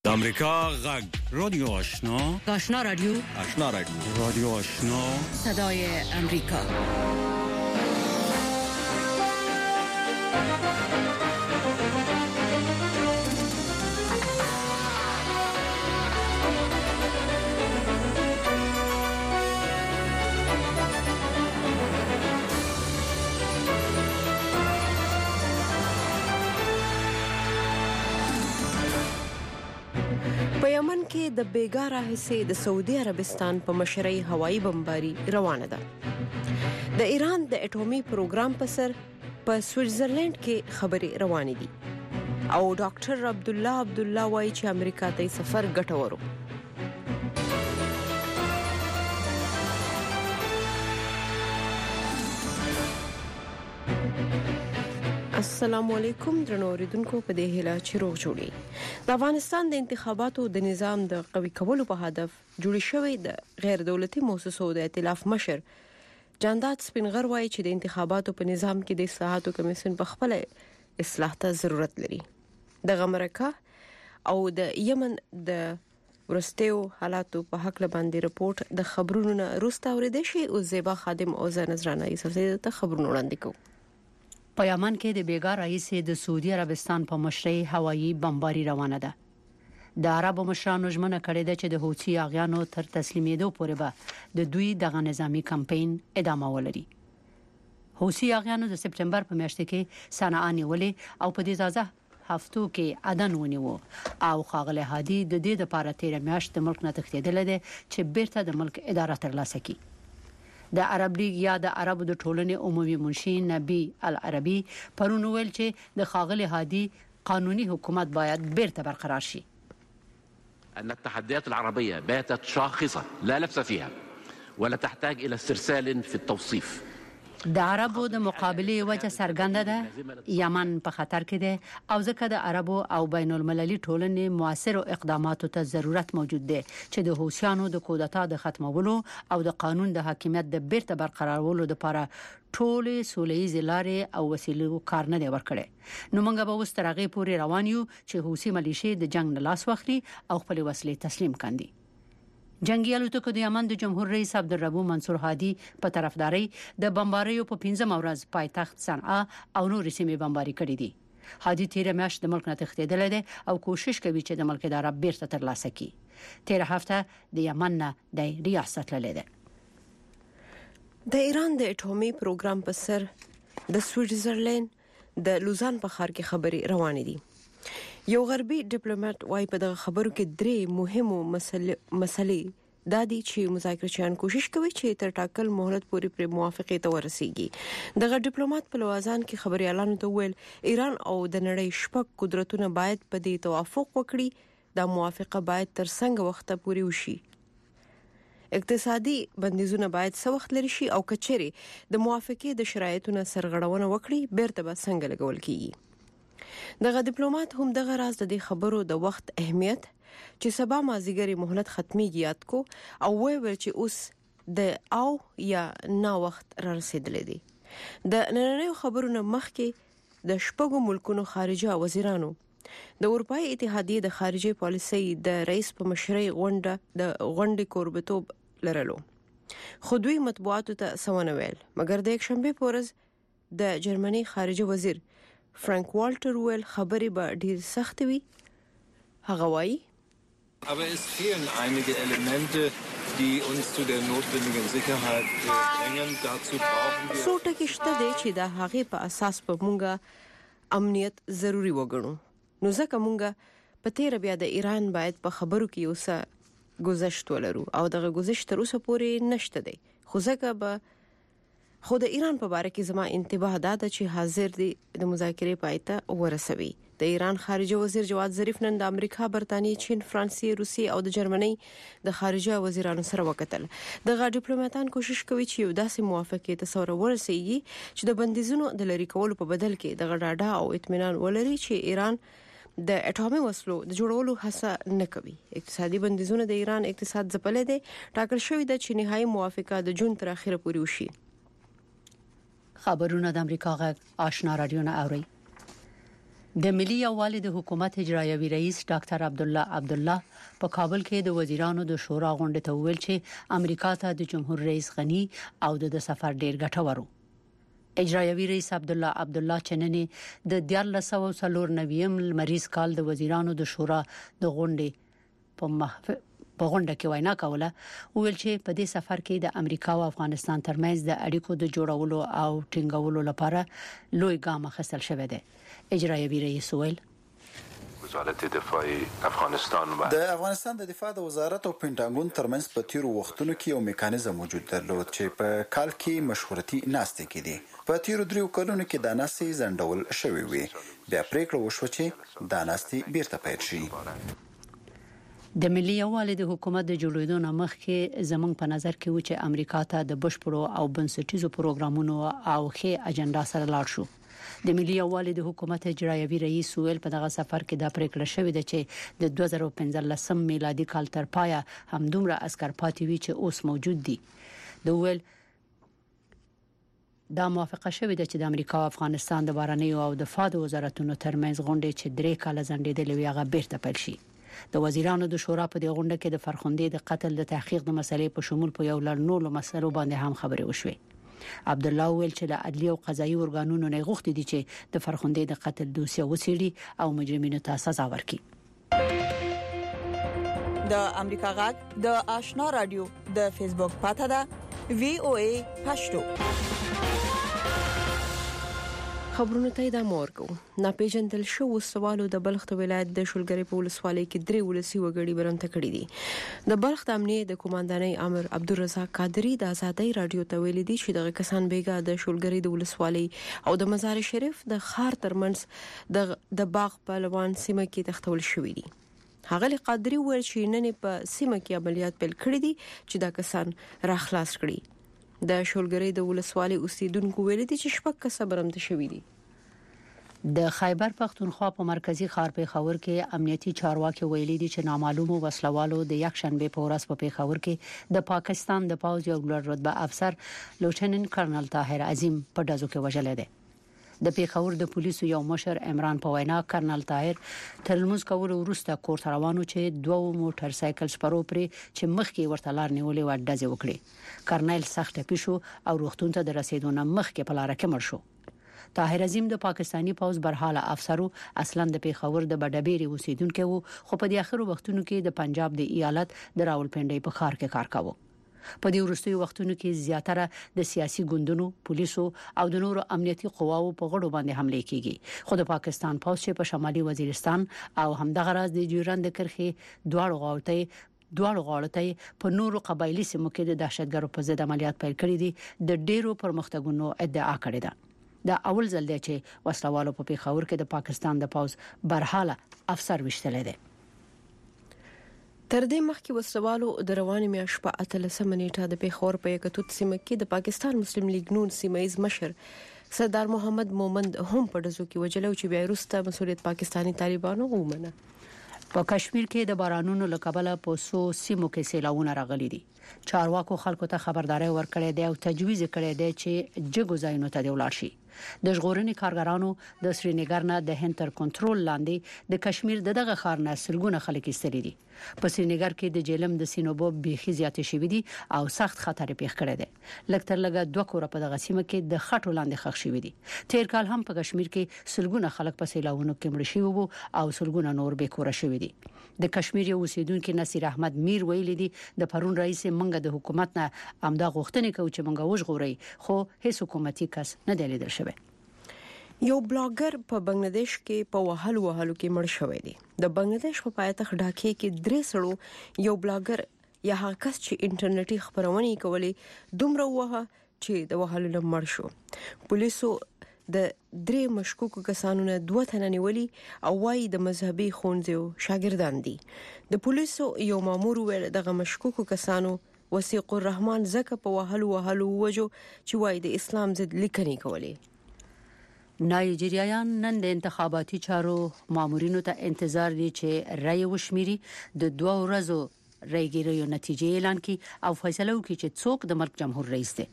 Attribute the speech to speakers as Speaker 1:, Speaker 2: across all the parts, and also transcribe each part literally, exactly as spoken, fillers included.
Speaker 1: امریکا غږ رادیو آشنا
Speaker 2: آشنا رادیو
Speaker 1: آشنا رادیو رادیو آشنا
Speaker 2: صدای امریکا.
Speaker 3: په یمن کې د بیګاره حصے د سعودي عربستان په مشرۍ هوایي بمباري روانه ده. د ایران د اټومي پروګرام په سر په سویټزرلند کې خبرې روانې دي او ډاکټر عبد الله عبد الله وايي چې امریکا ته سفر ګټورو. السلام علیکم درنو اوریدونکو، په دې هیله چې روغ جوړی. د افغانستان د انتخاباتو د نظام د قوي کولو په هدف جوړ شوی د غیر دولتي مؤسسو د ائتلاف مشر جانداد سپینغر وايي چې د انتخاباتو په نظام کې د اصلاحاتو کمیسیون په خپل اصلاح ته ضرورت لري. د امریکا او د یمن د ورستیو حالاتو په حق باندې رپورت د خبرونو نه روسته اوریدل شي او زیبا خادم او نظرانه یوسف ته خبرونه وړاندې کوي.
Speaker 2: په یمن کې د بیګار رئیس د سعودي عربستان په مشرۍ هوایي بمباري روانه ده. د عربو مشرانو ژمنه کړې ده چې د حوثي اغیانو تر تسلیمېدو پورې به د دوی دغه نظامی کمپاین ادامه ولري. حوثي اغیانو د سپټمبر په میاشت کې صنعا نیولې او په دې تازه هفتو کې عدن ونیو او خاغله هادي د دې لپاره تیر میاشت د ملک نه تښتېدل دي چې بیرته د ملک اداره ترلاسه کړي. د عرب لیگ یا د عربو د ټولنې عمومي منشي نبی العربي پرون ویل چې د خاغله هادي قانوني حکومت باید بیرته برقرار شي.
Speaker 4: ان التحديات العربيه باتت شاخصه لا لبس فيها ولا تحتاج الى استرسال في التوصيف.
Speaker 2: د عربو د مقابله وجه سرګنده ده. یمن په خطر کې ده او ځکه د عربو او بین المللي ټولنې موثر اقداماتو ته ضرورت موجود دی چې د حوثیانو د کودتا د ختمولو او د قانون د حاکمیت د بیرته برقرارولو لپاره ټولې سولېزې لارې او وسیلې کار نه دی ورکړي. نو موږ به اوس تر هغه پورې روان یو چې حوثي ملیشې د جنگ نه لاس واخلي او خپل وسلې تسلیم کړي. جنگي الوتکو د یمن د جمهور رئیس عبدالربو منصور هادي په طرفداري د بمباریو په پنځم ورځ پایتخت صنعا او نور سیمې بمباري کړې دي. هادي تیر میاشت د ملک نه تښتېدل دي او کوشش کوي چې د ملک اداره بیرته ترلاسه کړي. تیر هفته د یمن نه د ریاست لیدل.
Speaker 3: د ایران د اټومي پروګرام په سر د سویټزرلند د لوزان په ښار کې خبرې روانې دي. یو غربي ډیپلوماټ وايي په دغه خبرو کې درې مهمو مسلې د دې چې مذاکرچیان کوشش کوي چې تر ټاکل مهلت پورې پر موافقه ته ورسیږي. دغه ډیپلوماټ په لوازان کې خبريالانو ته ویل ایران او د نړۍ شپږ قدرتونه باید په دې توافق وکړي دا موافقه باید تر څنګه وخت پورې وشي. اقتصادي بندیزونه باید څه وخت لري شي او کچري د موافقه د شرایطونو سرغړونه وکړي بیرته به څنګه لګول کیږي. دغه ډیپلوماټ هم دغه راز د دې خبرو د وخت اهمیت چې سبا مازیګری مهلت ختميږي یاد کو او ویل چې اوس د او یا نا وخت را رسیدلې دي. د نړیوالو خبرونو مخکې د شپږو ملکونو خارجه وزیرانو د اروپای اتحادیې د خارجه پالیسۍ د رئیس په مشرۍ غونډه د غونډې کوربتوب لرلو. خو دوی مطبوعاتو ته سونه ویل مګر د یک شنبه پورز د جرمني خارجه وزیر فرانک والټر ویل خبرې به ډیر سخت وي. هغه وایي
Speaker 5: aber es fehlen einige Elemente die uns zu der notwendigen Sicherheit bringen. Dazu brauchen wir
Speaker 3: څو ټکي شته دي چې د هغه په اساس په مونږه امنیت ضروری وګڼو. نو ځکه مونږه په تیر بیا د ایران باید په خبرو کې اوسه گذشت ولرو او دغه گذشت تر اوسه پورې نشته دی. خو ځکه به خو د ایران په اړه کې زما انتباه ده چې حاضر دي د مذاکرې پایته ورسوي. د ایران خارجه وزیر جواد ظریف نن د امریکا، برتانیې، چین، فرانسې، روسیې او د جرمني د خارجه وزیرانو سره وکتل. دغه ډیپلوماټان کوشش کوي چې یو داسې موافقه تصور ورسیږي چې د بندیزونو د لری کولو په بدل کې د غډاډه او اطمینان ولري چې ایران د اټومي وسلو د جوړولو هڅه نه کوي. اقتصادي بندیزونه د ایران اقتصاد ځپلې دي. ټاکل شوی د چې نهایی موافقه د جون تر اخره پورې وشي.
Speaker 2: خبرونه د امریکا غږ آشنا رادیو نه اوري. د ملي یووالي د حکومت اجرایوي رئیس ډاکټر عبدالله عبدالله په کابل کې د وزیرانو د شورا غونډه ته ویل چې امریکا ته د جمهور رئیس غنی او د سفر ډیر ګټور و. اجرایوي رئیس عبدالله عبدالله چننې د دیارلس سوه څلور نویم لمریز کال د وزیرانو د شورا د غونډې په محفل په غونډه کې وینا کوله ویل چې په دې سفر کې د امریکا او افغانستان ترمنځ د اړیکو د جوړولو او ټینګولو لپاره لوی ګام اخیستل شوی دی. اجرایوي رئیس ویل
Speaker 6: وزارت دفاع افغانستان و
Speaker 7: د افغانستان د دفاع د وزارت او پینټاګون ترمنځ په تیرو وختونو کې یو میکانیزم موجود درلود چې په کال کې مشورتي ناستې کېدې. په تیرو دریو کلونو کې د ناستې ځنډول شوی وي. بیا پریکړه وشوه چې د ناستې بیرته پیل شي.
Speaker 2: د ملي یووالي د حکومت د جوړېدو نه مخکې زمونږ په نظر کې و چې امریکا ته د بشپړو او بنسټیزو پروګرامونو او ښه اجنډا سره لاړ شو. د ملي یووالي د حکومت اجرایوي رئیس ویل په دغه سفر کې دا پریکړه شوې ده چې د دوه زره پنځلسم میلادي کال تر پایه همدومره عسكر پاتې وي چې اوس موجود دي. د ویل دا موافقه شوې ده چې د امریکا او افغانستان د بهرنیو او دفاع د وزارتونو ترمنځ غونډې چې درې کاله ځنډېدلې وي هغه بیرته پیل شي. د وزیرانو د شورا په دې غونډه کې د فرخندې د قتل د تحقیق د مسلې په شمول په یو لړ نورو مسلو باندې هم خبرې وشوې. عبدالله ویل چې له عدلي او قضایي ارګانونو نه غوښتي دي چې د فرخندې د قتل دوسیه وڅېړي او مجرمینو ته سزا ورکړي.
Speaker 8: د امریکا غږ د آشنا رادیو د فیسبوک پاته ده وی او ای پښتو.
Speaker 3: خبرونه ته د مورګو ناپېژندل شو سوالو د بلخ ولایت د شولګری په ولسوالۍ کې درې ولسی وګړي برمته کړی دي. د بلخ د امنیت د کمانډاني امر عبدالرزاق قادری د آزادۍ رادیو ته ویلي دي چې دغه کسان بیګا د شولګری د ولسوالۍ او د مزار شریف د خار ترمنځ د د باغ پهلوان سیمه کې تختول شوې دي. هغه قادری ویل چې نن په سیمه کې عملیات پیل کړی دي چې دا کسان راخلاص کړي. د شولګری د ولسوالۍ اوسیدونکو ویل دي چې شپږ کس برمته شوي دي.
Speaker 2: د خیبر پختونخوا په مرکزی ښار پیښور کې امنیتي چارواکي ویلي دي چې نامعلومو وسلوالو د یک شنبه په ورځ په پیښور کې د پاکستان د پوځ یو لوړ رتبه افسر لوټننټ کرنل طاهر عظیم په دازو کې وژل دي. د پیښور د پولیسو یو مشر عمران په وینا کرنل طاهر ترموز کول وروسته کور روانو چې دوه موټر سایکل سپرو پرې چې مخکې ورته لار نیولې و ډزې وکړي. کرنل سخت پیښو او روغتون ته د رسیدو نه مخکې په لار کې مړ شو. طاهر عظیم د پاکستانی پوز برحاله افسرو اصلا د پیښور د بډبيري اوسیدونکو وو خو په دې اخرو وختونو کې د پنجاب د ایالت د راولپنډي په ښار کې کار کاوه. په دې وروستیو وختونو کې زیاتره د سیاسي ګوندونو، پولیسو او د نورو امنیتي قواو په غړو باندې حمله کیږي. خو د پاکستان پوز چې په شمالي وزیرستان او همدغه راز د جوړند کرخي دواړو غاړو دواړو غاړو ته په نورو قبایلی سیمو کې د دهشتګرو په ضد عملیات پیل کړي دي. د ډیرو پرمختګونو ادعا کړې ده. دا اول ځل دی چې وسلوالو په پیښور کې د پاکستان د پوز برحاله افسر وشتل دي.
Speaker 3: تر دې مخکې وسلوالو د رواني میاشتې په اتلسمه نیټه د پیښور په یکتوت سیمه کې د پاکستان مسلم لیگ نون سیمایز مشر سردار محمد مومند هم په دزو کې وجلو چې بیا وروسته مسؤلیت پاکستانی طالبانو ومنه.
Speaker 2: په کشمیر کې د بارانونو لکبله په سو سیمو کې سیلاوونه راغلي دي. چارواکو خلکو ته خبرداري ورکړې ده او تجویز کړی دی چې جګو ځایونو ته ولاړ شي. د ژغورنې کارګرانو د سرینګر نه د هند تر کنټرول لاندې د کشمیر دغه ښار نه سلګونه خلک ایستلي دي. په سرینګر کې د جیلم د سینوبو بيخي زیاتې شوې دي او سخت خطر پیښ کړی دی. لکتر لګه دوه کور په دغه سیمه کې د خټو لاندې ښخ شوې دي. تیر کال هم په کشمیر کې سلګونه خلک په سیلاوونو کې مړ شوي وو او سلګونه نور به کور شوي دي. د کشمیر یو اوسیدونکو نصیر احمد میر ویلي دي د پرون رئیس منګه د حکومت نه امدا غوښتنې کوي چې منګه وژغوري خو هیڅ حکومتي کس نه دی لیدل شوی.
Speaker 3: یو بلاګر په بنگلاديش کې په وهلو وهلو کې مړ شوی دی. د بنگلاديش په پایتخت ډاکې کې درې سړو یو بلاګر یا هغه کس چې انټرنیټي خبرونه کولې دومره وه چې د وهلو نه مړ شو. پولیسو د درې مشکوکو کسانو نه دوه تنه نیولي او وايي د مذهبي ښوونځیو شاګردان دي. د پولیسو یو مامور ویل دغه مشکوکو کسانو وثیق الرحمن زکه په وهلو وهلو وجو چې وايي د اسلام ضد لیکنې کولې.
Speaker 2: نایجیریایان نن د انتخاباتي چارو مامورینو ته انتظار دي چې رای وشمیري د دوه ورځو رایګیریو نتیجې اعلان کړي او فیصله وکړي چې څوک د ملک جمهور رئیس دی.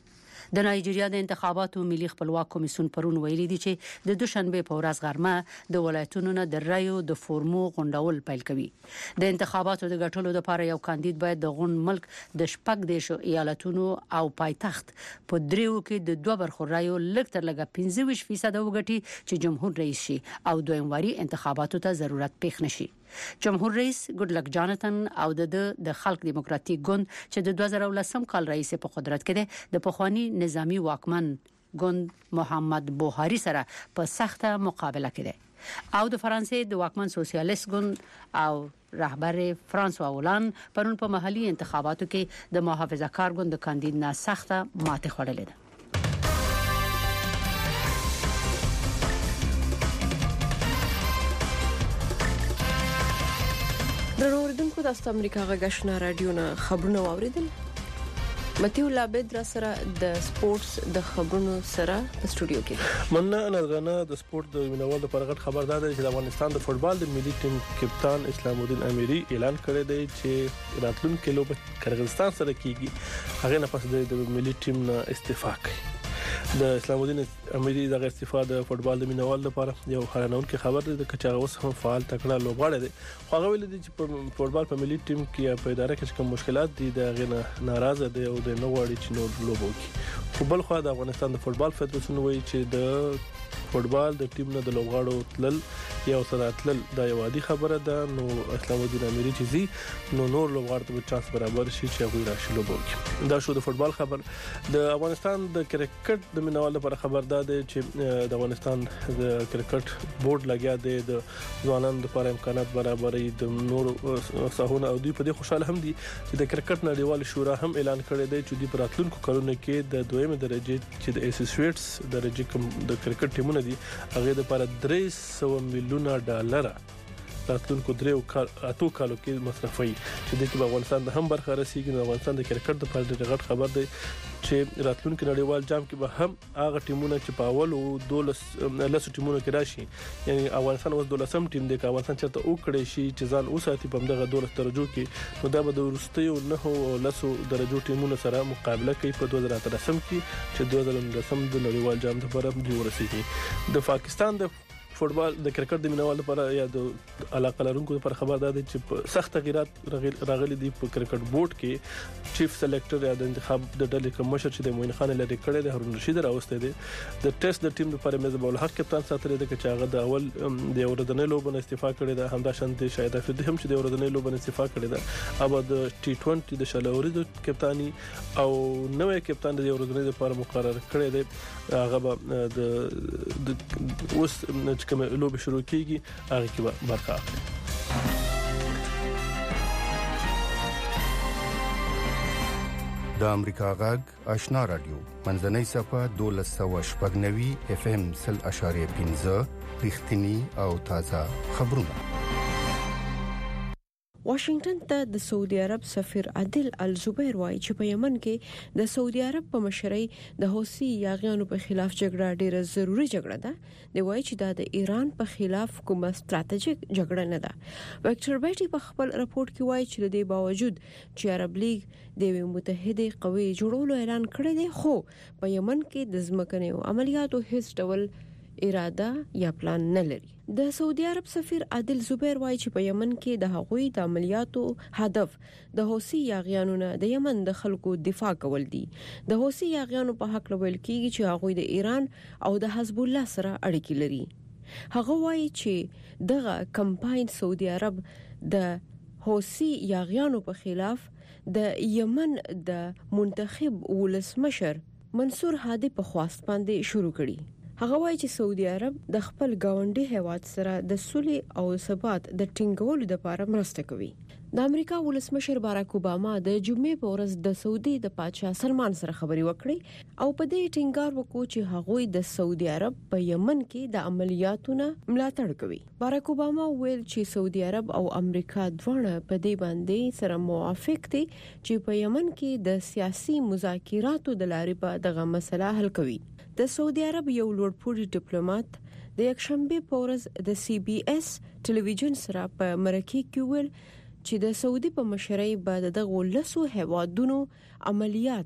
Speaker 2: د نایجیریا د انتخاباتو ملي خپلواک کمیسیون پرون ویلي دی چې د دوشنبه په ورځ غرمه د ولایتونو نه د رایو د فورمو غونډول پیل کوي. د انتخاباتو د ګټلو لپاره یو کاندید باید د غون ملک د شپږ دیشو ایالتونو او پایتخت په دریو کې د دوه برخو رایو لږ تر لږه پنځه ویشت فیصد وګټي چې جمهور رئیس شي او دویم واري انتخاباتو ته ضرورت پېښ نشي. جمهور رئیس ګډلک جاناتن او د د خلق دیموکراتیک ګوند چې د دوه زره ولسم کال رئیس په قدرت کې ده د پخوانی نظامی واکمن ګوند محمد بوهاری سره په سخته مقابله کې ده او د فرانسې د واکمن سوسیالیست ګوند او رهبر فرانسوا هولان پرون په محلي انتخاباتو کې د محافظه کار ګوند کاندید نه سخته ماته خوړلې ده.
Speaker 3: دروردونکو د است امریکا غږشنا رادیو نه خبرونه واوریدل. متیو لابد را سره د سپورتس د خبرونو سره په سټوډیو کې
Speaker 9: مننه نظرانه د سپورت د مینوال د پرغټ خبردار دی چې د افغانستان د فوتبال د ملي ټیم کپتان اسلام الدین امیری اعلان کړی دی چې راتلونکي لوبه قرغیزستان سره کیږي هغه نه پس د ملي ټیم نه استعفا کوي. د اسلام الدین امیری د استعفا د فوتبال د مینوال لپاره یو حیرانونکې خبر دی د کچاغه اوس هم فعال تکړه لوبغاړی دی خو هغه ویل دي چې په فوتبال په ملي ټیم کې په اداره کې کوم مشکلات دي د غنه ناراضه دی او د نووړي چې نو لوبو کې خو بل خو د افغانستان د فوتبال فدراسیون وایي چې د فوتبال د ټیم نه د لوبغاړو تلل یو سره تلل دا یو عادي خبره ده نو اسلام الدین امیری چې زی نو نور لوبغاړو ته چانس برابر شي چې هغه راشي لوبو کې دا شو د فوتبال خبر. د افغانستان د کرکټ د مینوال لپاره خبردار دی چې د افغانستان د کرکټ بورډ لګیا دی د ځوانانو لپاره امکانات برابرې د نور ساحونه او دوی په دې خوشاله هم دي چې د کرکټ نړیوال شورا هم اعلان کړی دی چې د راتلونکو کلونو کې د دویمه درجه چې د اسوسییټس درجه کوم د کرکټ ټیمونه دي هغه د لپاره درې سوه میلیونه ډالر راتلونکو دریو کال اتو کالو کې مصرفي چې د افغانستان د هم برخه رسیدي د افغانستان د کرکټ د پاره د غټ خبر دی چې راتلونکو نړیوال جام کې به هم هغه ټیمونه چې په اول او دولس لاسو ټیمونه کې راشي یعنی افغانستان اوس دولسم ټیم دی چې افغانستان چرته وکړي شي چې ځان اوساتي په دغه دولس درجو کې نو دا به د ورستیو نه لاسو درجو ټیمونو سره مقابله کوي په دوه زره اتلسم کې چې دوه زره نولسم د نړیوال جام لپاره دی ورسیږي. د پاکستان د فوتبال د کرکټ د مینوال لپاره یا د علاقه لرونکو لپاره خبردار دي چې په سخت تغیرات راغلي دي په کرکټ بورډ کې چیف سلیکټر یا د انتخاب د ډلې کمشر چې د موین خان لري کړی د هارون رشید راوسته دي د ټیسټ د ټیم لپاره مزبول الحق کپتان ساتل دي چې هغه د اول د اورودنې لوبه استعفا کړی ده همدا شانتي شاهد افریدي هم چې د اورودنې لوبه استعفا کړی ده او د ټي عشرين د شلوري د کپتانی او نوې کپتان د اورودنې لپاره مقرر کړی دی هغه د اوس کوم لوبه شروع کیږي هغه کې برخه اخلي.
Speaker 10: د امریکا غږ آشنا رادیو منځنۍ صفه دولس سوه شپږ نوي اف ام سل اشاریه پنځه رښتینی او تازه خبرونه.
Speaker 3: واشنگټن ته د سعودي عرب سفیر عادل الزبیر وایي چې په یمن کې د سعودي عرب په مشرۍ د حوثي یاغیانو په خلاف جګړه ډیره ضروری جګړه ده. دی وایي چې دا د ایران په خلاف کومه ستراتیژیک جګړه نه ده. وکټر بیټي په خپل راپور کې وایي چې د دې باوجود چې عرب لیگ د یو متحده قوی جوړولو اعلان کړی دی خو په یمن کې د ځمکنیو عملیاتو هیڅ ډول اراده یا پلان نه لري. د سعودي عرب سفیر عادل زبیر وایي چې په یمن کې د هغوی د عملیاتو هدف د حوثي یاغیانو نه د یمن د خلکو دفاع کول دي. د حوثي یاغیانو په حق لویل کیږي چې هغوی د ایران او د حزب الله سره اړیکې لري. هغه وایي چې دغه کمپاین سعودي عرب د حوثي یاغیانو په خلاف د یمن د منتخب ولسمشر منصور هادي په خواست باندې شروع کړي. هغه وایي چې سعودي عرب د خپل گاونډي هیواد سره د صلح او ثبات د ټینګولو لپاره مرسته کوي. د امریکا ولسمشر باراک اوباما د جمعې په ورځ د سعودي د بادشاه سلمان سره خبري وکړي او په دې ټینګار وکړ چې هغوی د سعودي عرب په یمن کې د عملیاتو ملاتړ کوي. باراک اوباما ویل چې سعودي عرب او امریکا دواړه په دې باندې سره موافق دي چې په یمن کې د سیاسي مذاکراتو د لارې په دغه مسله حل کوي. د سعودي عرب یو لوړپوړي ډیپلوماټ د یکشنبه په ورځ د سی بي اس ټلویزیون سره په مرکه کې ویل چې د سعودي په مشرۍ بعد د غولسو هوادونو عملیات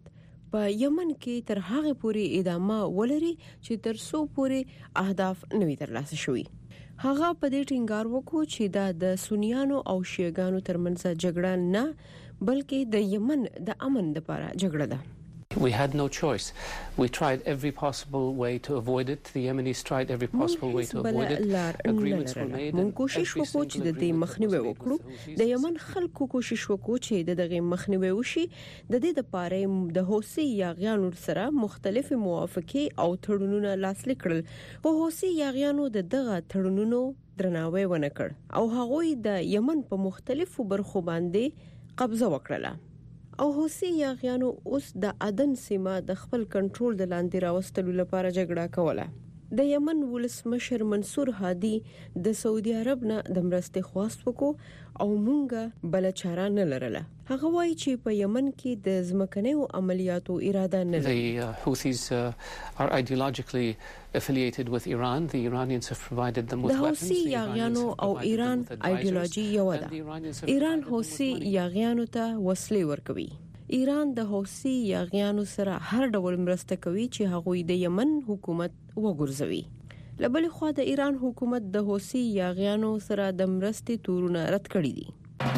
Speaker 3: په یمن کې تر هغه پورې ادامه ولري چې تر څو پورې اهداف نوي ترلاسه شوي. هغه په دې ټینګار وکړو چې دا د سنیانو او شیعاګانو ترمنځ جګړه نه بلکې د یمن د امن لپاره جګړه ده.
Speaker 11: We had no choice. We tried every possible way to avoid it. The Yemenis tried every possible way to avoid it. Agreements were made.
Speaker 3: مون کوشش وکړو چې د دې مخنیوي وکړو. د یمن خلکو کوشش وکړو چې د دغه مخنیوي وشي. د دې لپاره د حوثي یاغیانو سره مختلف موافقې او تړونونه لاسلیک کړل. په حوثي یاغیانو د دغه تړونونو درناوی ونه کړ او هغوی د یمن په مختلفو برخو باندې قبضه وکړه. او حوثي یاغیانو اوس د عدن سیمه د خپل کنټرول د لاندې راوستلو لپاره جګړه کوله. د یمن ولسمشر منصور هادي د سعودي عرب نه د مرستې خواست وکړو او مونږه بل چاره نه لرله. هغه وایي چې په یمن کې د ځمکنیو عملیاتو اراده نه لري.
Speaker 11: The uh, Houthis uh, are ideologically affiliated with Iran. The Iranians have provided them with weapons.
Speaker 3: د حوثي یاغیانو او ایران ایدیولوژي یو ده. ایران حوثي یاغیانو ته وسلې ورکوي. ایران د حوثي یاغیانو سره هر ډول مرسته کوي چې هغوی د یمن حکومت وګرځوي. لبل خو د ایران حکومت د حوثي یاغیانو سره د مرستې تورونه رد کړي دي.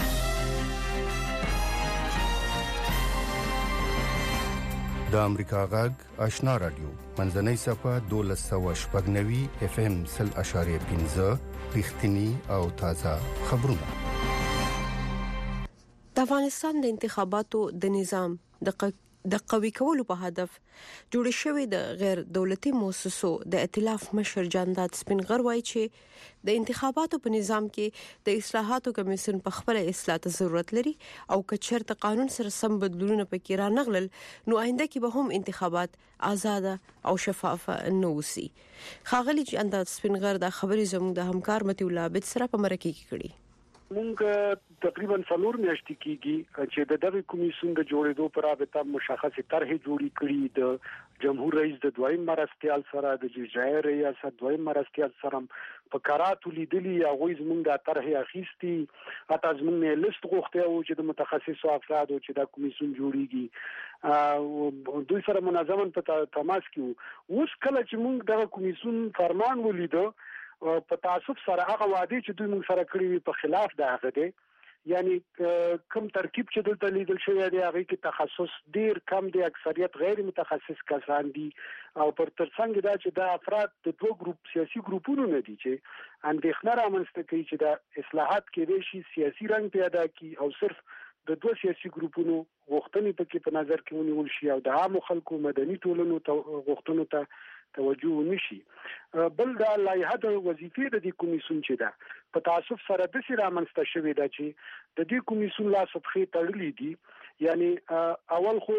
Speaker 10: د امریکا غږ آشنا رادیو منځنۍ صفه دولس سوه شپږ نوي اف ام سل اشاریه پنځه رښتینی او تازه خبرونه.
Speaker 3: د افغانستان د انتخاباتو د نظام د د قوي کولو په هدف جوړ شوی د غیر دولتي مؤسسو د ائتلاف مشر جانداد سپینغر وایي چې د انتخاباتو په نظام کې د اصلاحاتو کمیسیون په خپل اصلاحات ضرورت لري او که چېرته قانون سره سم بدلونونه پکې را نغلل نو آینده کې به هم انتخابات آزاد او شفاف نه وي. خاغلی جانداد سپینغر د خبري زموږ د همکار متي الله عبد سره په مرکه کې کړي.
Speaker 12: مونږ تقریبا څلور میاشتې کېږي چې د دغه کمیسیون د جوړېدو پر رابطه مشخصه طرحې جوړې کړې. د جمهور رئیس د دویم مرستيال سره د اجرایي ریاست دویم مرستيال سره په قراراتو لیدلي هغه زمونږ د طرحې اخیستي حتی زمونږ لیست غوښته او چې د متخصصو افرادو چې د کمیسیون جوړیږي دوی سره منظمن په تماس کې اوس کله چې مونږ د کمیسیون فرمان ولیدو په تاسف سره هغه وعده چې دوی موږ سره کړی وي په خلاف د هغه دی. یعنی کوم ترکیب چې دلته لیدل شوی دی هغه کې تخصص ډیر کم دی، اکثریت غیر متخصص کسان دي او پر ترڅنګ دا چې د افراد د دوه ګروپ سیاسي ګروپونو نه دي چې اندېښنه رامنځته کوي چې د اصلاحات کې شي سیاسي رنګ پیدا کی او صرف د دوه سیاسي ګروپونو غوښتنې پکې په نظر کې ونیول شي او د عامو خلکو مدني ټولنو غوښتنو ته توجه نشي. بل د لایحه د وظیفې د دې کمیسیون چې ده په تاسف سره د سره رامنځته شوې ده چې د دې کمیسیون لا صفحې تړلې دي. یعنی اول خو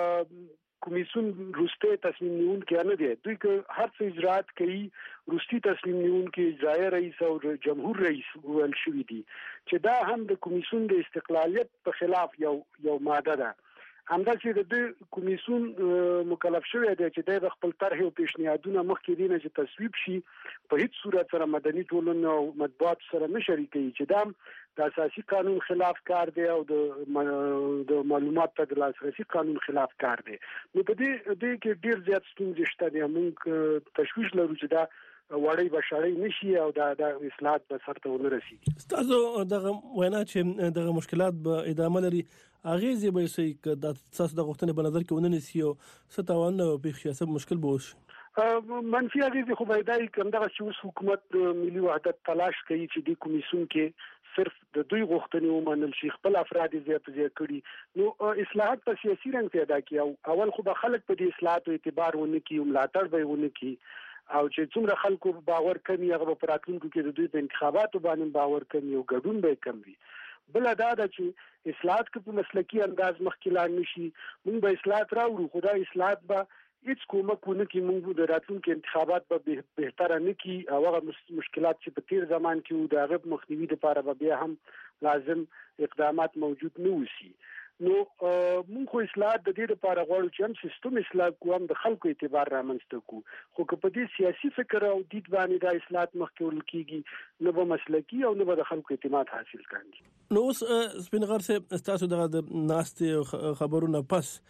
Speaker 12: کمیسیون روسته تصمیم نیون کې نه دی، دوی که هر څه اجرات کوي روسي تصمیم نیون کې اجرایي رئیس او جمهور رئیس ول شوې دي چې دا هم د کمیسیون د استقلالیت په خلاف یو یو ماده ده. همداسې د دې کمیسیون مکلف شوی دی چې د خپل طرح او پیشنهادونه مخکې دینه چې تصویب شي په هیڅ صورت سره مدني ټولنه او مطبوعات سره نه شریکي چې دا د اساسي قانون خلاف کار دی او د د معلومات ته د لاسرسي قانون خلاف کار دی. نو په دې دې کې ډیر زیات ستونزې شته دي. موږ تشویش لرو چې دا وړي بشړی نشي او دا د اصلاحات به سرته ونه رسیږي.
Speaker 9: تاسو دغه وینا چې دغه مشکلات به ادامه لري اغیزه به سي د تاسو د غوښتنې په نظر کې ونه نیسي او ستاوان او په سیاست مشکل به وشي.
Speaker 12: منفي اغیزه خو به دای کوم دغه چې حکومت ملي وحدت تلاش کوي چې د کمیسیون کې صرف د دوی غوښتنې ومنل شي، خپل افراد زیات زیات کړي نو اصلاحات په سیاسي رنګ پیدا کی او اول خو به خلک په دې اصلاحاتو اعتبار ونه کی ملاتړ به ونه کی او چې څومره خلکو باور کوي هغه په راتلونکو کې د دوی په انتخاباتو باندې باور کوي او ګډون به کم وي. بل دا ده چې اصلاحات په مسلکی انداز مخکې لاړ نشي، موږ به اصلاحات راوړو خو دا اصلاحات به هیڅ کومک ونه کوي موږ د راتلونکو انتخابات به بهتره نه کی او هغه مشکلات چې په تیر زمان کې و د هغه مخنیوي لپاره به بیا هم لازم اقدامات موجود نه وسی. نو موږ خو اصلاحات د دې لپاره غواړو چې هم سیستم اصلاح کوو، هم د خلکو اعتبار رامنځته کوو، خو که په دې سیاسي فکر او دید باندې دا اصلاحات مخکې وړل کیږي نو به مسلکی او نو به د خلکو اعتماد حاصل کړي.
Speaker 9: نو اوس سپینغر صاحب تاسو دغه د ناستې خبرونه پس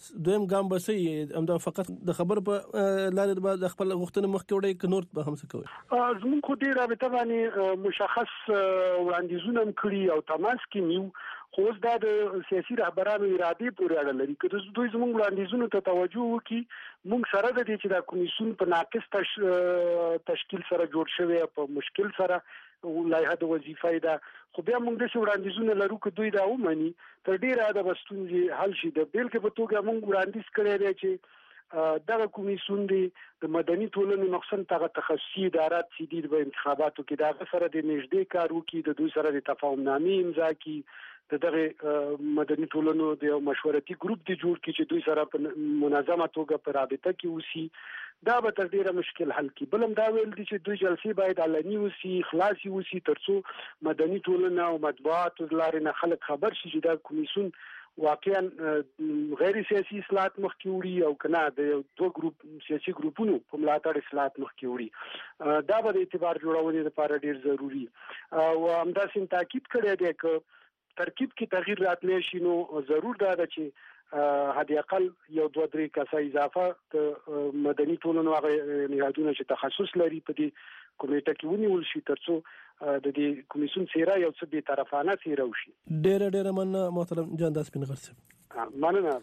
Speaker 9: دویم ګام به سي امدا فقط د خبر په لارې به د خپل غوښتنې مخکې وړي ک نور به هم څه کوي.
Speaker 12: زموږ خو دې رابطه باندې مشخص وړاندیزونه کړی او تماس کې نیو، خو دا د سیاسي رهبرانو اراده پورې اړه لري. که دوی زموږ وړاندیزونو ته توجه وکړي، موږ سره د دې چې دا کمیسیون په ناقص تش... تشکیل سره جوړ شوی په مشکل سره لایحه د وظیفه ده، خو بیا موږ د وړاندیزونو لرو چې دوی دا ومني تر ډیره د بستونځي حل شي. د بیلګې په توګه موږ وړاندیز کړی دی چې دغه کمیسیون دی د مدني ټولنې مقصد ته تخصصي ادارات چې دي په انتخاباتو کې دا سره د نږدې کار وکړي، د دوی سره د تفاهم نامې امضا کړي، د دغه مدني ټولنو د یو مشورتي ګروپ دی جوړ کړي چې دوی سره په منظمه توګه په رابطه کې اوسي. دا به تر ډیره مشکل حل کی. بلم دا ویل دي چې دوی جلسې باید علني وسی، خلاصي وسی، ترڅو مدني ټولنه او مطبوعات لارې نه خلک خبر شي چې دا کمیسیون واقعا غیر سیاسي اصلاحات مخکې وړي او کنه د دوه ګروپ سیاسي ګروپونو په ملاتړ اصلاحات مخکې وړي. دا به د اعتبار جوړونې لپاره ډیر ضروری او همداسې تاکید کړی دی چې ترکیب کې تغییر راتلی شي، نو ضرور دا ده چې حد اقل یو دوه درې کسه اضافه د مدني ټولنو هغه نهادونه چې تخصص لري په دې کمیټه کې ونیول شي ترڅو د دې کمیسیون څیره یو څه به طرفانه څیره وشي.
Speaker 9: ډېر ډېر مننه محترم جان داس بن غرسب.
Speaker 12: مننه.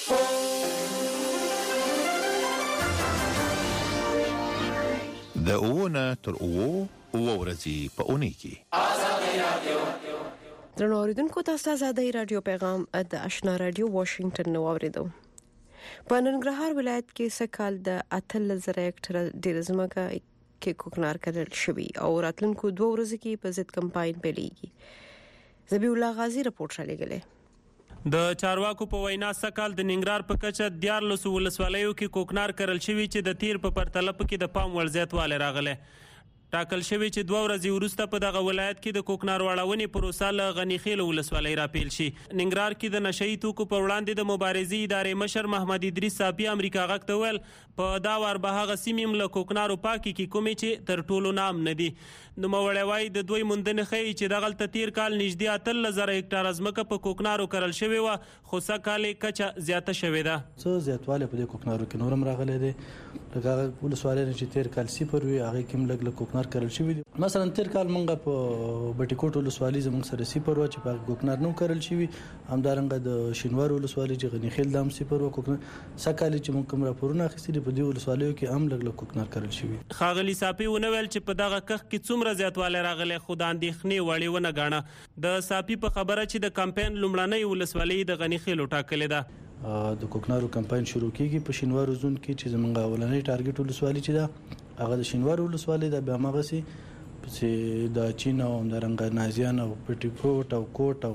Speaker 13: د اوونه تر اوو اوو ورځې په اونۍ کې آزادي رادیو.
Speaker 3: درنو اوریدونکو، تاسو آزادي رادیو پیغام د آشنا رادیو واشنگټن نو اوریدو. په ننګرهار ولایت کې سکهال د اتل زره هکټره ډیر ځمکه کې کوکنار کړل شوی او راتلونکو دوه ورځې کې په ضد کمپاین پیلېږي. زبی الله غازی رپورټ را لګلې.
Speaker 14: د چارواکو په وینا سکهال د ننګرهار په کچه دیارلس ولسوالیو کې کوکنار کړل شوی چې د تیر په پرتله کې د پام وړ زیاتوالی راغلی. ټاکل شوی چې دوه ورځې وروسته په دغه ولایت کې د کوکنار واړونې پروسه له غنیخیل ولسوالۍ راپیل شي. ننګرهار کې د نشئی توکو په وړاندې د مبارزې ادارې مشر محمد ادریس صافي امریکا غږ ته ویل په دا وار به هغه سیمې له کوکنارو پاکي کې کومې چې تر ټولو نام نه دي. نوموړی وایي د دوی موندنې ښیي چې دغلته تیر کال نږدې اتلس زره هکټاره ځمکه په کوکنارو کرل شوې وه، خو سږ کال کچه زیاته شوې ده.
Speaker 15: څه زیاتوالی په دې کوکنارو کې نور هم راغلی دی. لکه هغه ولسوالۍ نه چې تیر کال صفر وي هغې کې هم لږ لږ کوکنار کرل شوي دي. مثلا تیر کال موږ په بټي کوټ ولسوالۍ زموږ سره صفر وه چې په هغې کوکنار نه کرل شوي، همدارنګه د شینوار ولسوالۍ چې غنیخیل دا هم صفر وه کوکنار. سږ کال چې موږ کوم راپورونه اخیستي دي په دې ولسوالیو کې هم لږ لږ کوکنار کرل شوي.
Speaker 14: ښاغلي صافي ونه ویل چې په دغه کښت کې څومره زیاتوالی راغلی، خو د اندېښنې وړ ونه ګاڼه. د صافي په خبره چې د کمپاین لومړنۍ ولسوالۍ د غنیخیلو ټاکلې ده.
Speaker 15: د کوکنارو کمپاین شروع کیږي په شینوار زون کې چې زمونږ اولنۍ ټارګټ ولسوالۍ چې ده هغه د شینوار ولسوالۍ ده، بیا هماغسې چې د چین او همدارنګه نازیان او پټي کوټ او کوټ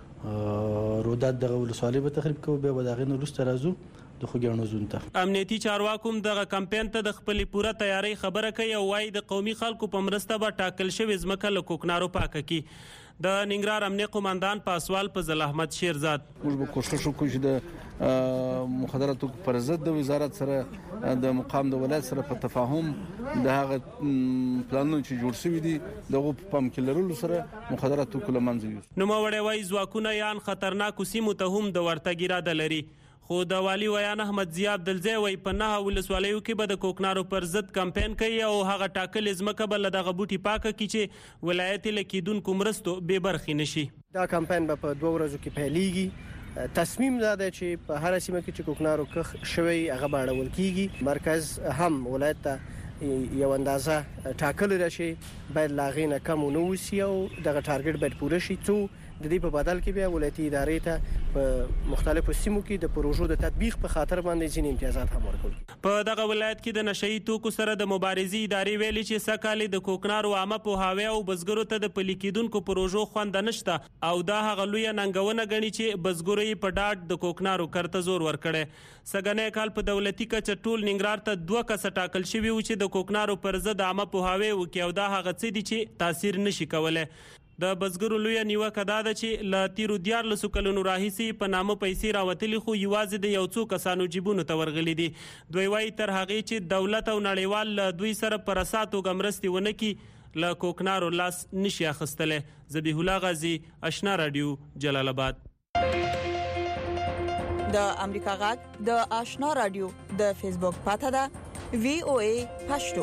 Speaker 15: او رودات دغه ولسوالۍ به تخریب کوو، بیا به د هغې نه وروسته راځو د خوږیاڼو زون ته.
Speaker 14: امنیتي چارواکو هم دغه کمپاین ته د خپلې پوره تیاری خبره کوي او وایي د قومي خلکو په مرسته به ټاکل شوې ځمکه له کوکنارو پاکه کړي. د ننګرهار امنیه قوماندان پاسوال فضل احمد شیرزاد:
Speaker 16: موږ به کوشش وکړو چې د مخدراتو پر ضد د وزارت سره د مقام د ولایت سره په تفاهم د هغه پلانونه چې جوړ شوي دي دغه په پام کې لرلو سره مخدراتو کله منځ یوسو.
Speaker 14: نوموړی وایي ځواکونه یان خطرناکو سیمو ته هم د ورتګ اراده لري، خو د والي ویان احمد ضیا عبدالزی وایي په نهه ولسوالیو کې به د کوکنارو پر ضد کمپاین کوي او هغه ټاکلې ځمکه به له دغه بوټي پاکه کړي چې ولایت یې له کیدونکو مرستو بې برخې نشي.
Speaker 17: دا کمپاین به په دوه ورځو کې پیلیږي. تصمیم دا دی چې په هر سیمه کې چې کوکنارو کښ شوی هغه به اړول کیږي. مرکز هم ولایت ته یو اندازه ټاکل راشي، باید لا غې نه کم ونه وسي او دغه ټارګټ باید پوره شي، څو د دې په بدل کې بیا ولایتي ادارې ته په مختلفو سیمو کې د پروژو د تطبیق په خاطر باندې ځینې امتیازات هم ورکول.
Speaker 14: په دغه ولایت کې د نشئی توکو سره د مبارزې ادارې ویلي چې سږ د کوکنارو عامه پوهاوی او بزګرو ته د پلي کېدونکو پروژو خوند نشته او دا هغه لویه ننګونه ګڼي چې بزګرو یې په ډاډ د کوکنارو کرته زور ورکړی. سږنی کال په دولتي کچه ټول ننګرهار ته دوه کسه ټاکل شوي وو چې د کوکنارو پر ضد عامه پوهاوی وکړي او دا هغه څه دي چې تاثیر نشي کولی. د بزګرو لویه نیوکه دا ده چې له تیرو دیارلسو کلونو راهیسې په نامه پیسې راوتلي خو یوازې د یو څو کسانو جیبونو ته ورغلي دي. دوی وایي تر هغې چې دولت او نړیوال له دوی سره په رسا توګه مرستې ونه کړي له کوکنارو لاس نشي اخیستلی. ذبیح الله غازي، آشنا راډیو، جلال آباد.
Speaker 8: د امریکا غږ د آشنا رادیو د فیسبوک پاته ده وی او ای پښتو.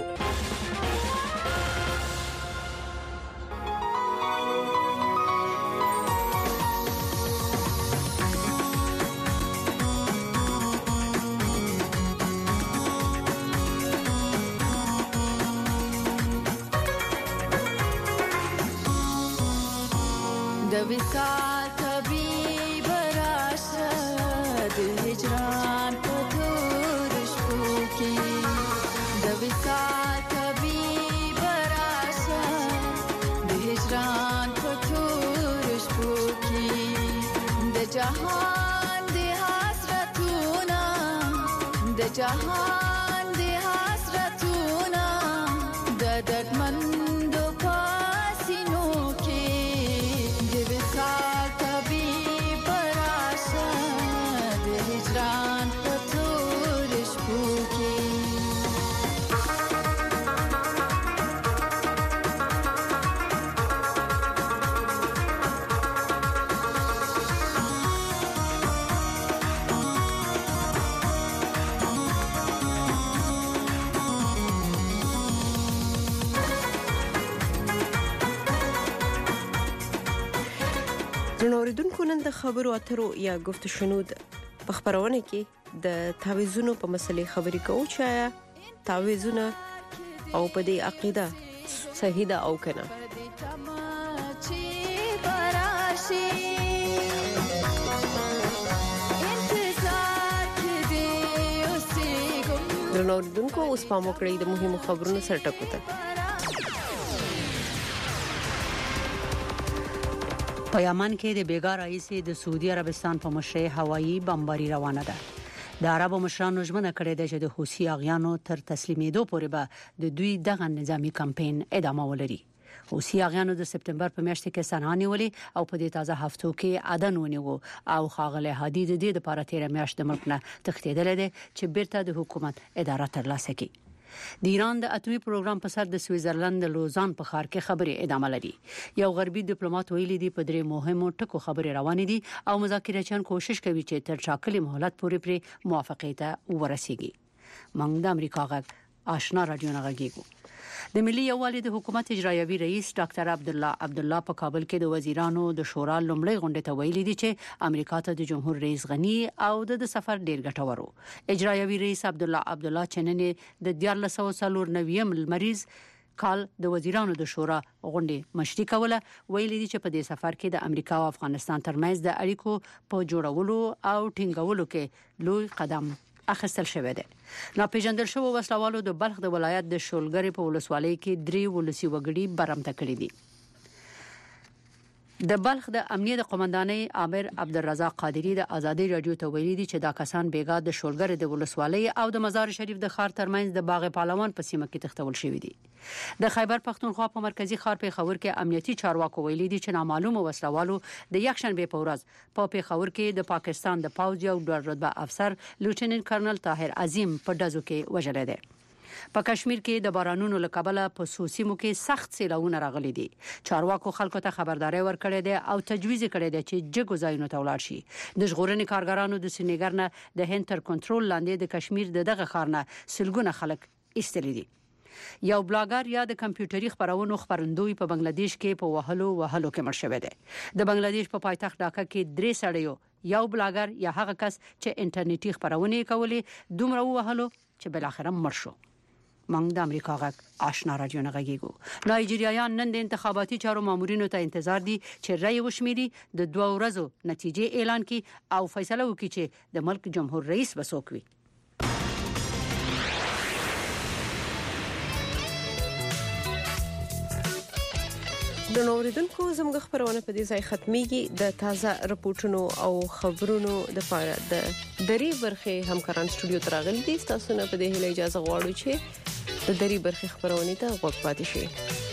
Speaker 18: د وصال طبيب راشه د هجران په تور شپو کې د وصال طبيب راشه د هجران په تور شپو کې د جهان د حسرتونه د جهان د حسرتونه د دردمن
Speaker 3: نوریدونکو نن د خبرو اترو یا گفت شنود په خبرونه کې د تعویذونو په مسلې خبرې کوو چې تعویذونه او په دې عقیده صحیح ده او کنه. د نوریدونکو اوس په موکړې د مهمو خبرونو سره ټکوته.
Speaker 2: په یمن کې د بیګا رئیس د سعودي عربستان په مشرۍ هوایي بمباري روانه ده. د عربو مشرانو ژمنه کړې ده چې د حوثي اغیانو تر تسلیمېدو پورې به د دوی دغه نظامی کمپاین ادامه ولري. حوثي اغیانو د سپتمبر په میاشت کې صنعا نیولې او په دې تازه هفتو کې عدن ونیو او خاغله هادي د دې لپاره تیر میاشت د ملک نه تښتېدل دي چې بیرته د حکومت اداره ترلاسه کړي. د ایران د اټومي پروګرام په سر د سویټزرلند د لوزان په ښار کې خبرې ادامه لري. یو غربي ډیپلوماټ ویلي دی په درې مهمو ټکو خبرې روانې دي او مذاکراتچیان کوشش کوي چې تر ټاکلي مهلت پورې پر موافقه ته ورسیږي. موږ د امریکا غږ آشنا رادیو نه غږیږو. د ملي یووالي د حکومت اجرایوي رئیس ډاکټر عبد الله عبد الله په کابل کې د وزیرانو د شورا لومړی غونډه ته ویلي دي چې امریکا ته د جمهور رئیس غنی او د سفر ډیر ګټور وو. اجرایوي رئیس عبد الله عبد الله چننې د دیار لسو سلور نویم مریض کال د وزیرانو د شورا غونډه مشري کوله. ویلي دي چې په دې سفر کې د امریکا او افغانستان ترمنځ د اړیکو په جوړولو او ټینګولو کې لوی قدم اخیستل شوی دی. ناپېژندل شوی وسلوالو د بلخ د ولایت د شولګری په ولسوالۍ کې درې ولسی وګړي برمته کړي دي. د بلخ د امنیت قومندانۍ عامر عبدالرزاق قادری د ازادي رادیو ته ویلي دي چې دا کسان بیګا د شولګری د ولسوالۍ او د مزار شریف د ښار ترمنځ د باغ پهلوان په سیمه کې تښتول شوی دي. د خیبر پختونخوا په مرکزی ښار پیښور کې امنیتي چارواکو ویلي دي چې نامعلومه وسلوالو د یکشنبه په ورځ په پیښور کې د پاکستان د پوځ یو ډور رتبه افسر لیوټیننټ کرنل طاهر عظیم په ډزو کې وژل دي. په کشمیر کې د بارانونو له کبله په سوسیمو کې سخت سیلاوونه راغلي دي. چارواکو خلکو ته خبرداري ورکړې ده او تجویز کړی دی چې جګو ځایونو ته ولاړ شي. د ژغورنې کارګرانو د سینګر نه د هند تر کنټرول لاندې د کشمیر د دغه ښار نه سلګونه خلک ایستلي دي. یو بلاګر یا د کمپیوټري خبرونو خبرندوی په بنگلاديش کې په وهلو وهلو کې مړ شوی دی. د بنگلاديش په پایتخت ډاکا کې درې سړیو یو بلاګر یا هغه کس چې انټرنیټي خبرونه کولې دومره وهلو چې بل اخر مړ شو. موږ د امریکا غږ آشنا رادیو نه غږیږو. نایجیریایان نن د انتخاباتي چارو مامورینو ته انتظار دي چې رای وشمیري د دوه ورځو نتیجې اعلان کړي او فیصله وکړي چې د ملک جمهور رئیس وسوک وي.
Speaker 3: د نوریدونکو زموږ خبرونه په دې ځای ختميږي. د تازه رپورټونو او خبرونو د لپاره د درې برخې همکاران سټوډیو ته راغلي دي. تاسو نه په دې هیله اجازه غواړو چې د درې برخې خبرونه ته وګورئ پاتې شئ.